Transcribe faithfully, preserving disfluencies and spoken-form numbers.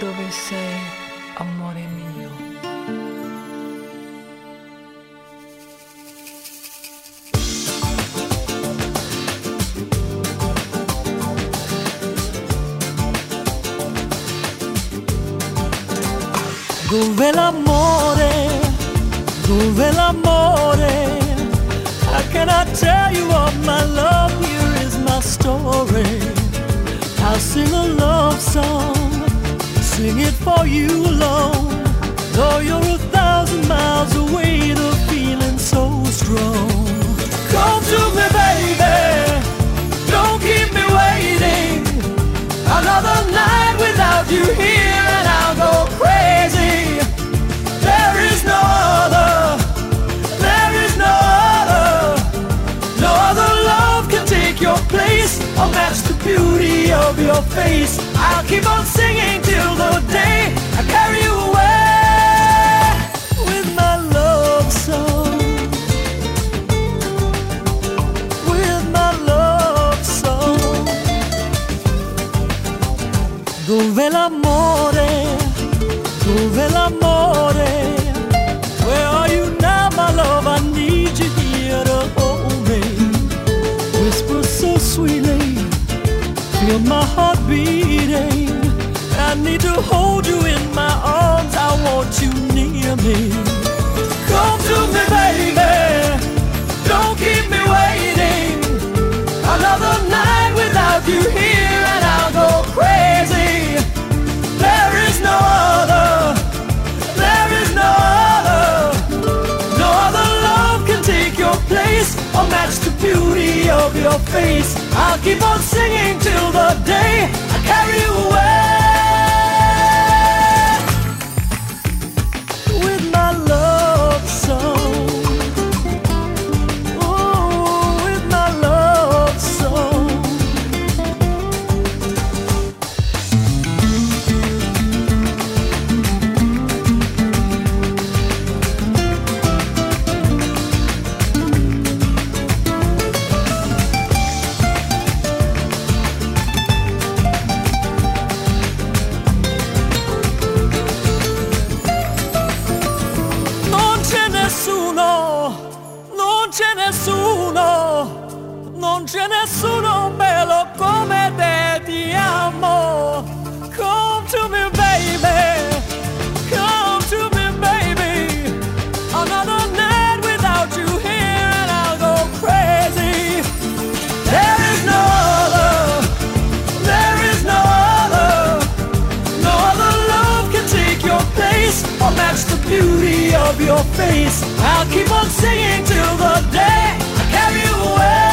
dove sei, amore mio. Dove l'amore, dove l'amore? How can I tell you of my love? Here is my story. I'll sing a love song, sing it for you alone. Though you're a thousand miles away, the feeling's so strong. Come to me, baby, don't keep me waiting. Another night without you here and I'll go crazy. There is no other, there is no other. No other love can take your place or match the beauty of your face. I'll keep on singing till the day I carry you away with my love song. With my love song. Dove l'amore? Dove l'amore? Where are you now, my love? I need you here to hold me. Whisper so sweetly, feel my heart beating. I need to hold you in my arms, I want you near me. Come to me, baby, don't keep me waiting. Another night without you here and I'll go crazy. There is no other, there is no other. No other love can take your place or match the beauty of your face. I'll keep on singing till the day I carry you away with my love song. Oh, with my love song. Non c'è nessuno, non c'è nessuno bello come te, ti amo. Come to me, baby, come to me, baby. Another night without you here and I'll go crazy. There is no other, there is no other. No other love can take your place or match the beauty of your face. I'll keep on singing till the day I carry you away.